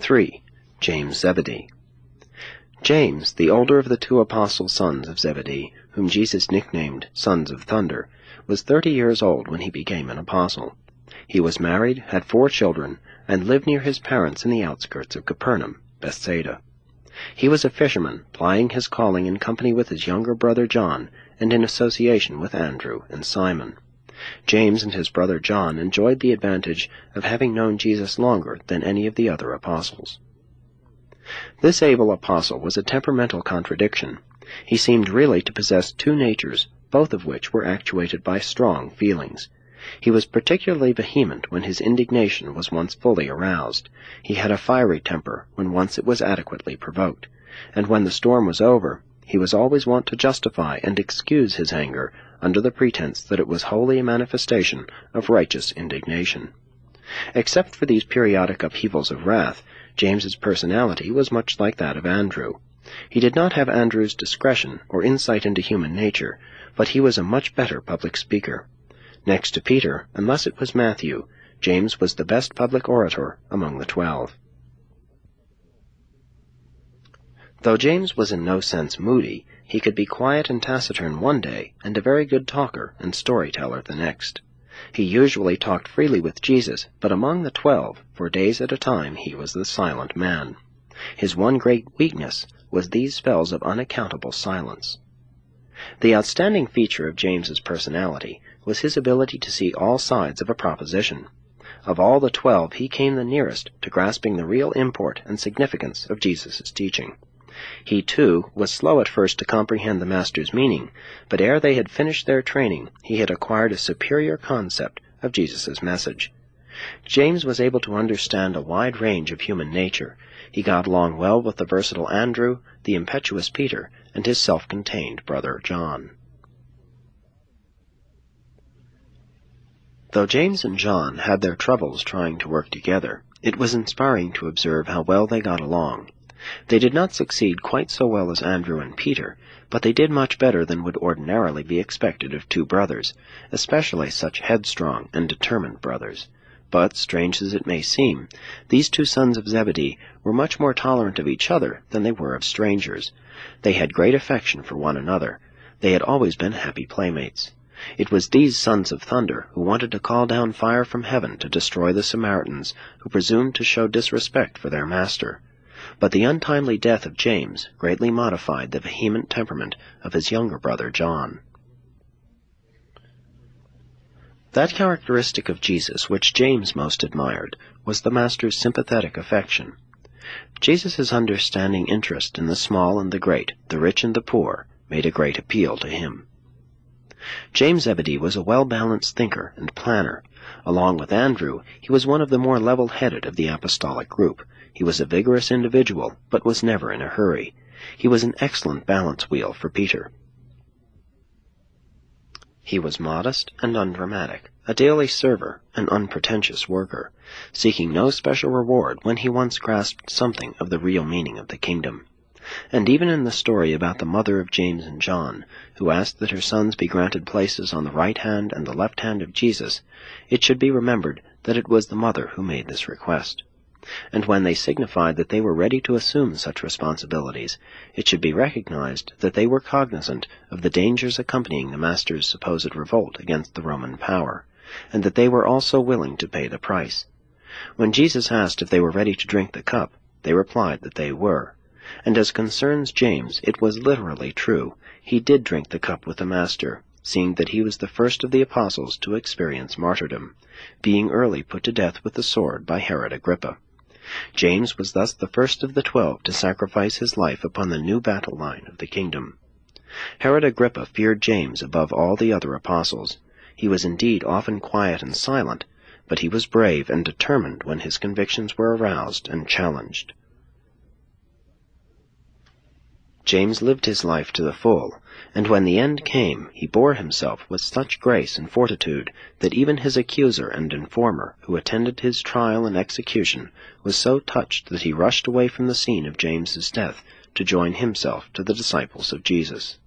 3. James Zebedee. James, the older of the two apostle sons of Zebedee, whom Jesus nicknamed Sons of Thunder, was 30 years old when he became an apostle. He was married, had 4 children, and lived near his parents in the outskirts of Capernaum, Bethsaida. He was a fisherman, plying his calling in company with his younger brother John, and in association with Andrew and Simon. James and his brother John enjoyed the advantage of having known Jesus longer than any of the other apostles. This able apostle was a temperamental contradiction. He seemed really to possess 2 natures, both of which were actuated by strong feelings. He was particularly vehement when his indignation was once fully aroused. He had a fiery temper when once it was adequately provoked, and when the storm was over, he was always wont to justify and excuse his anger under the pretense that it was wholly a manifestation of righteous indignation. Except for these periodic upheavals of wrath, James's personality was much like that of Andrew. He did not have Andrew's discretion or insight into human nature, but he was a much better public speaker. Next to Peter, unless it was Matthew, James was the best public orator among the 12. Though James was in no sense moody, he could be quiet and taciturn one day and a very good talker and storyteller the next. He usually talked freely with Jesus, but among the 12, for days at a time, he was the silent man. His one great weakness was these spells of unaccountable silence. The outstanding feature of James's personality was his ability to see all sides of a proposition. Of all the 12, he came the nearest to grasping the real import and significance of Jesus' teaching. He, too, was slow at first to comprehend the Master's meaning, but ere they had finished their training, he had acquired a superior concept of Jesus' message. James was able to understand a wide range of human nature. He got along well with the versatile Andrew, the impetuous Peter, and his self-contained brother John. Though James and John had their troubles trying to work together, it was inspiring to observe how well they got along. They did not succeed quite so well as Andrew and Peter, but they did much better than would ordinarily be expected of 2 brothers, especially such headstrong and determined brothers. But, strange as it may seem, these 2 sons of Zebedee were much more tolerant of each other than they were of strangers. They had great affection for one another. They had always been happy playmates. It was these sons of thunder who wanted to call down fire from heaven to destroy the Samaritans who presumed to show disrespect for their master. But the untimely death of James greatly modified the vehement temperament of his younger brother John. That characteristic of Jesus which James most admired was the Master's sympathetic affection. Jesus' understanding interest in the small and the great, the rich and the poor, made a great appeal to him. James Zebedee was a well-balanced thinker and planner. Along with Andrew, he was one of the more level-headed of the apostolic group. He was a vigorous individual, but was never in a hurry. He was an excellent balance wheel for Peter. He was modest and undramatic, a daily server, an unpretentious worker, seeking no special reward when he once grasped something of the real meaning of the kingdom. And even in the story about the mother of James and John, who asked that her sons be granted places on the right hand and the left hand of Jesus, it should be remembered that it was the mother who made this request. And when they signified that they were ready to assume such responsibilities, it should be recognized that they were cognizant of the dangers accompanying the Master's supposed revolt against the Roman power, and that they were also willing to pay the price. When Jesus asked if they were ready to drink the cup, they replied that they were. And as concerns James, it was literally true. He did drink the cup with the Master, seeing that he was the first of the apostles to experience martyrdom, being early put to death with the sword by Herod Agrippa. James was thus the first of the 12 to sacrifice his life upon the new battle line of the kingdom. Herod Agrippa feared James above all the other apostles. He was indeed often quiet and silent, but he was brave and determined when his convictions were aroused and challenged. James lived his life to the full, and when the end came, he bore himself with such grace and fortitude that even his accuser and informer, who attended his trial and execution, was so touched that he rushed away from the scene of James's death to join himself to the disciples of Jesus.